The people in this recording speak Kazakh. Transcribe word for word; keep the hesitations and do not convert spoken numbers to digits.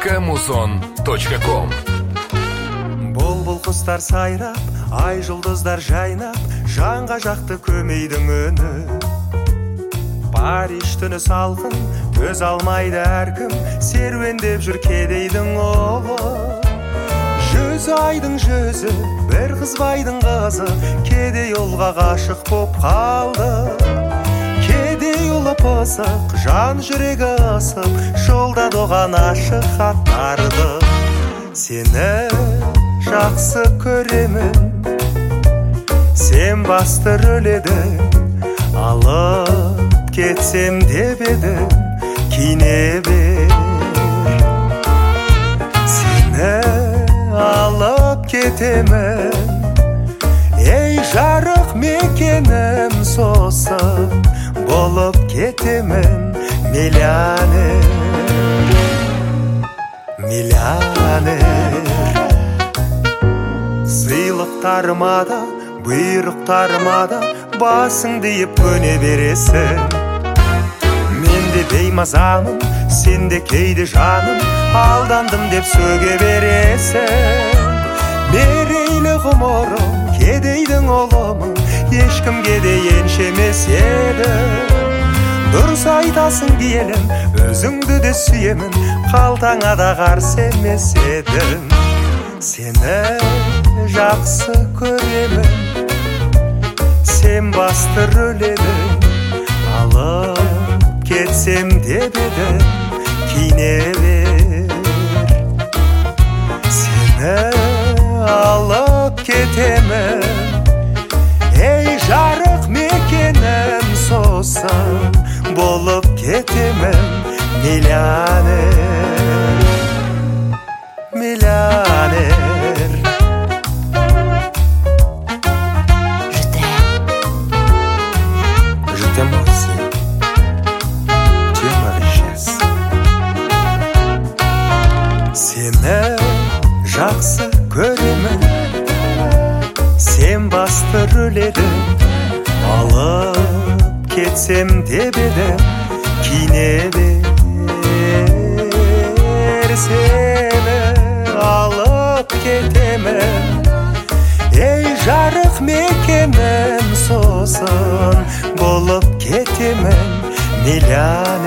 точка музон точка ком. Бұлбұл құстар сайрап, ай жұлдыздар жайнап, жанға жақты көмейдің үні. Париж түні салқын, төз алмайды әркім, серуендеп жүр кедейдің ұлы. Жүз айдың жүзі, бір қызбайдың қызы, кедей ұлға ғашық боп қалды. Кедей ұлы пысық, жан жүрегі ысып, жолда доған ашық хаттарды. Сені жақсы көремін, сен басты рөледің, алып кетсем деп едім, кине бер. Сені алып кетемін, ей жарық мекенім, сосын болып кетемін миллионер, миллионер. Сыйлықтарыма да, бұйрықтарыма да басың дейіп көне бересің. Мен де беймазамын, сен де кейде жаным, алдандым деп сөге бересің. Мерейлі ғұмырым, кедейдің ұлымын, ешкімге де еншемес еді. Дұрыс айтасың киелім, өзіңді де сүйемін, қалтаңа да қарсы емес едім. Сені жақсы көремін, сен басты рөледің, алып кетсем деп едім, кине бер. Сені алып кетемін, ей жарық мекенім, сосын болып кетемін миллионер, миллионер. Сені жақсы көремін, сен басты рөледің, алып кетсем деп едім, кине бер. Сені алып кетемін, ей жарық мекенім, сосын болып кетемін миллионер.